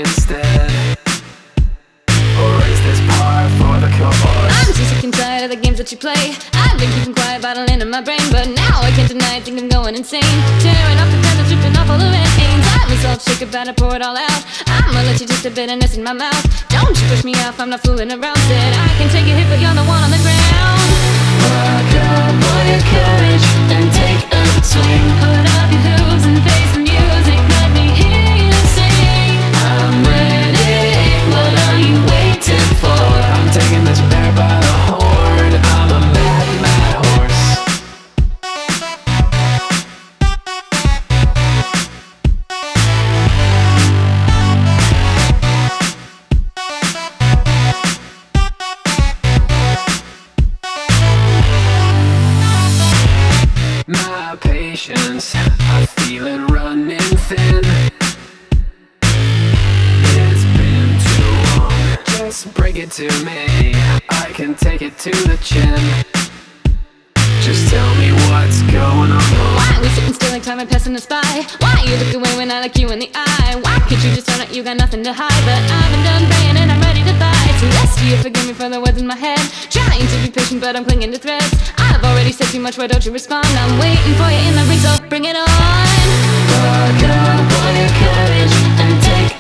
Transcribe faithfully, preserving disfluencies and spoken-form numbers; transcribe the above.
instead? Or is this par for the course? I'm too sick and tired of the games that you play. I've been keeping quiet, bottling in my brain, but now I can't deny it, think I'm going insane. Tearing off the feathers, dripping off all the veins. I'm salt shaker, better pour it all out. I'ma let you taste the bitterness in my mouth. Don't you push me off, I'm not fooling around. Said I can take a hit, but you're the one on the ground. Buck up all your courage and take a swing. Put up your hooves and face the music, let me hear you sing. I'm ready, what are you waiting for? I'm taking this bear by the horn. I'm a mad, mad horse. My patience, I feel it running thin. It's been too long, just bring it to me. I can take it to the chin. Just tell me what's going on. Why we sitting still like time and passing us by? Why you look away when I look you in the eye? Why can't you just own it, you got nothing to hide? But I've been done praying and I'm ready to fight. So yes, you forgive me for the words in my head. Trying to be patient but I'm clinging to threads. I've already said too much, why don't you respond? I'm waiting for you in the ring, so bring it on. Buck up all your courage and take